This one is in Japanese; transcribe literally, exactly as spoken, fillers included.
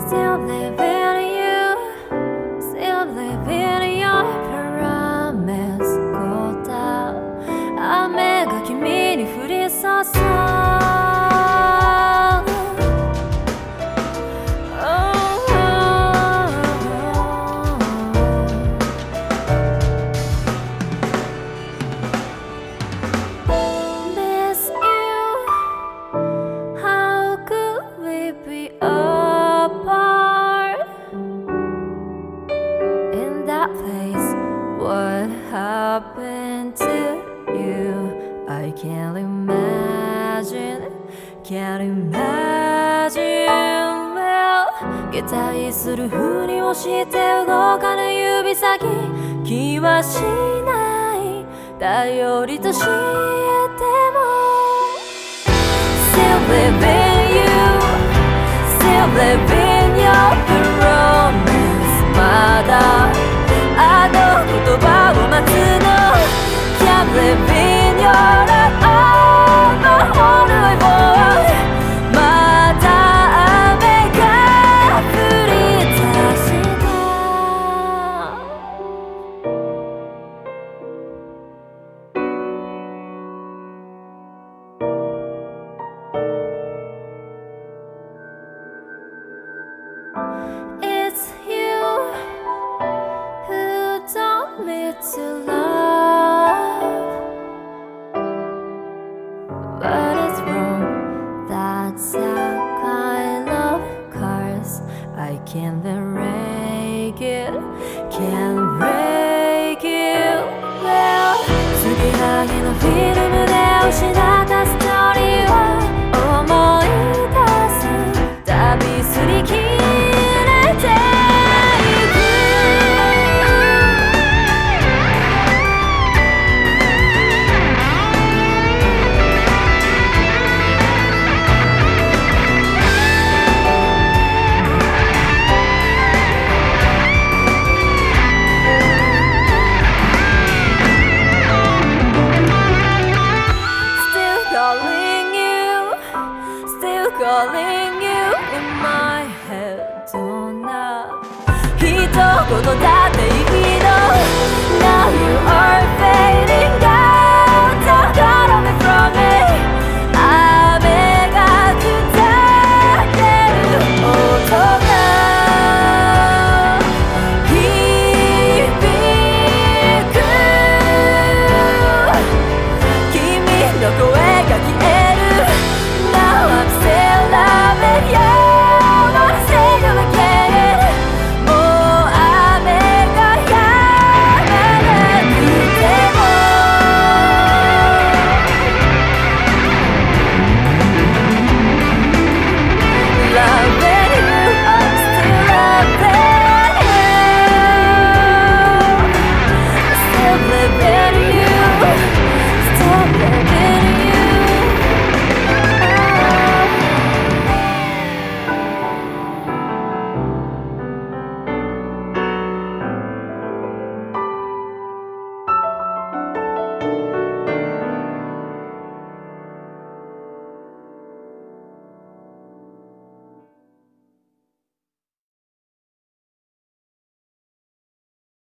Still live in you, still live in your promise 答雨が君に降り注ぐWhat happened to you? I can't imagine, can't imagine well 擬態するふりをして動かぬ指先気はしない頼りとしても Still live in you, still live in your promise まだあの言葉を待つの Can't live in your love my whole lifeまた雨が降り出した It's you taught me to love, but it's wrong. That's a kind of curse. I can't break it, can't break it. Well, 継ぎはぎのフィルムで失ったストーリーを思い出す旅すり切れて calling you in my head どんな一言だ